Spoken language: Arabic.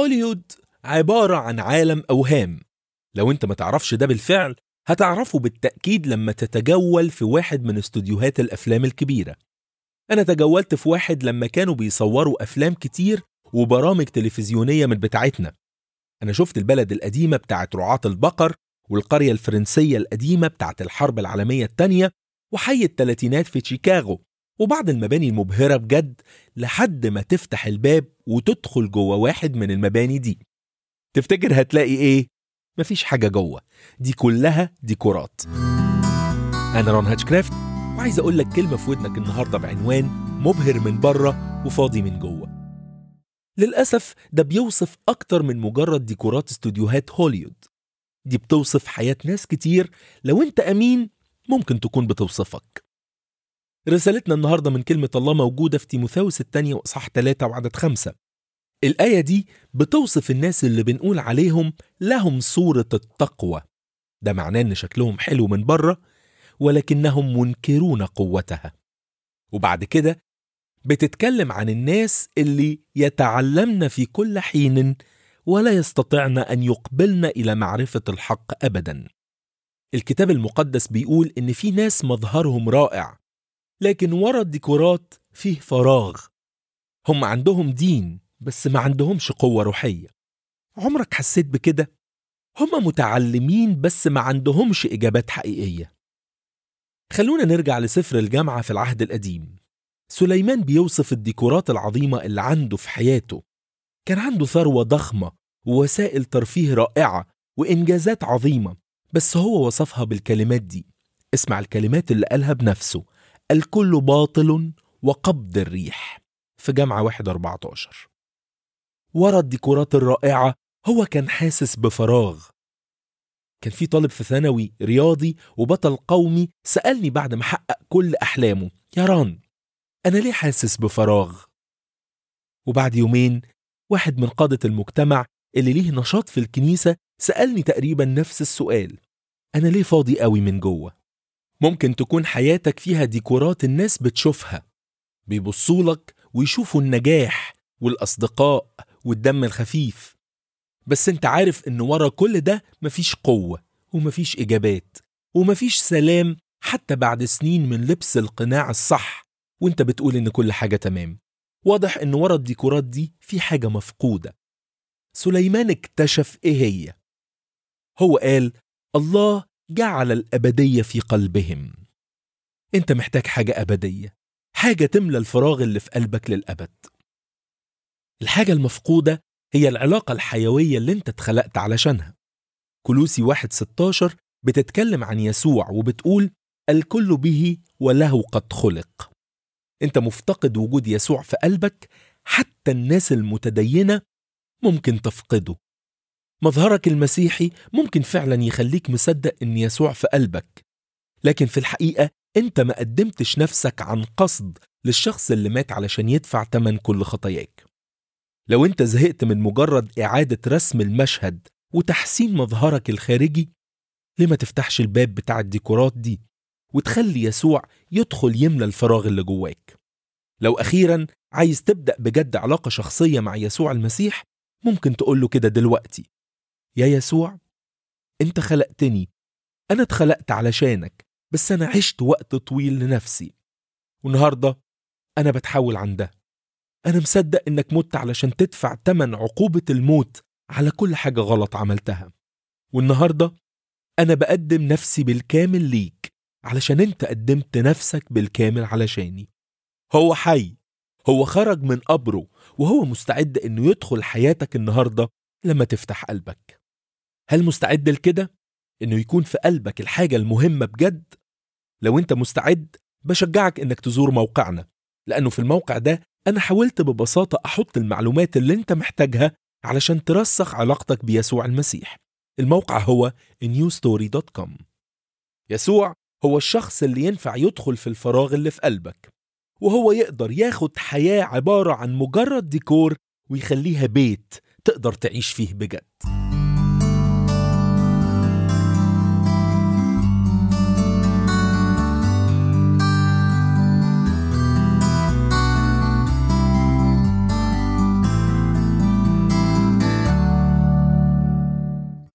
هوليوود عبارة عن عالم أوهام. لو انت ما تعرفش ده بالفعل هتعرفه بالتأكيد لما تتجول في واحد من استوديوهات الأفلام الكبيرة. أنا تجولت في واحد لما كانوا بيصوروا أفلام كتير وبرامج تلفزيونية من بتاعتنا. أنا شفت البلد القديمة بتاعت رعاة البقر، والقرية الفرنسية القديمة بتاعت الحرب العالمية التانية، وحي التلاتينات في شيكاغو، وبعض المباني المبهرة بجد لحد ما تفتح الباب وتدخل جوه واحد من المباني دي. تفتكر هتلاقي ايه؟ مفيش حاجة جوه، دي كلها ديكورات. أنا رون هاتشكرافت، وعايز أقول لك كلمة في ودنك النهاردة بعنوان مبهر من بره وفاضي من جوه. للأسف ده بيوصف أكتر من مجرد ديكورات استوديوهات هوليوود. دي بتوصف حياة ناس كتير لو أنت أمين ممكن تكون بتوصفك. رسالتنا النهاردة من كلمة الله موجودة في تيموثاوس الثانية وإصحاح 3 وعدد 5. الآية دي بتوصف الناس اللي بنقول عليهم لهم صورة التقوى. ده معناه إن شكلهم حلو من بره ولكنهم منكرون قوتها. وبعد كده بتتكلم عن الناس اللي يتعلمن في كل حين ولا يستطعن أن يقبلن إلى معرفة الحق أبدا. الكتاب المقدس بيقول إن في ناس مظهرهم رائع لكن ورا الديكورات فيه فراغ. هم عندهم دين بس ما عندهمش قوة روحية. عمرك حسيت بكده؟ هم متعلمين بس ما عندهمش إجابات حقيقية. خلونا نرجع لسفر الجامعة في العهد القديم. سليمان بيوصف الديكورات العظيمة اللي عنده في حياته. كان عنده ثروة ضخمة ووسائل ترفيه رائعة وإنجازات عظيمة، بس هو وصفها بالكلمات دي. اسمع الكلمات اللي قالها بنفسه: الكل باطل وقبض الريح، في جامعة 1:14. ورا الديكورات الرائعة هو كان حاسس بفراغ. كان في طالب في ثانوي رياضي وبطل قومي سألني بعد ما حقق كل أحلامه: يا ران، أنا ليه حاسس بفراغ؟ وبعد يومين واحد من قادة المجتمع اللي ليه نشاط في الكنيسة سألني تقريبا نفس السؤال: أنا ليه فاضي قوي من جوه؟ ممكن تكون حياتك فيها ديكورات الناس بتشوفها، بيبصولك ويشوفوا النجاح والأصدقاء والدم الخفيف، بس انت عارف ان ورا كل ده مفيش قوة ومفيش إجابات ومفيش سلام حتى بعد سنين من لبس القناع الصح وانت بتقول ان كل حاجة تمام. واضح ان ورا الديكورات دي في حاجة مفقودة. سليمان اكتشف ايه هي. هو قال: الله جعل الأبدية في قلبهم. انت محتاج حاجة أبدية، حاجة تملى الفراغ اللي في قلبك للأبد. الحاجة المفقودة هي العلاقة الحيوية اللي انت اتخلقت علشانها. كولوسي 1:16 بتتكلم عن يسوع وبتقول: الكل به وله قد خلق. انت مفتقد وجود يسوع في قلبك، حتى الناس المتدينة ممكن تفقده. مظهرك المسيحي ممكن فعلا يخليك مصدق ان يسوع في قلبك، لكن في الحقيقة انت ما قدمتش نفسك عن قصد للشخص اللي مات علشان يدفع تمن كل خطاياك. لو انت زهقت من مجرد إعادة رسم المشهد وتحسين مظهرك الخارجي، ليه ما تفتحش الباب بتاع الديكورات دي وتخلي يسوع يدخل يملى الفراغ اللي جواك؟ لو أخيرا عايز تبدأ بجد علاقة شخصية مع يسوع المسيح، ممكن تقوله كده دلوقتي: يا يسوع، انت خلقتني، أنا اتخلقت علشانك، بس أنا عشت وقت طويل لنفسي، والنهاردة أنا بتحول عن ده. أنا مصدق إنك مت علشان تدفع تمن عقوبة الموت على كل حاجة غلط عملتها، والنهاردة أنا بقدم نفسي بالكامل ليك علشان أنت قدمت نفسك بالكامل علشاني. هو حي، هو خرج من قبره، وهو مستعد إنه يدخل حياتك النهاردة لما تفتح قلبك. هل مستعد لكده؟ إنه يكون في قلبك الحاجة المهمة بجد؟ لو أنت مستعد بشجعك إنك تزور موقعنا، لأنه في الموقع ده أنا حاولت ببساطة أحط المعلومات اللي أنت محتاجها علشان ترسخ علاقتك بيسوع المسيح. الموقع هو newstory.com. يسوع هو الشخص اللي ينفع يدخل في الفراغ اللي في قلبك، وهو يقدر ياخد حياة عبارة عن مجرد ديكور ويخليها بيت تقدر تعيش فيه بجد.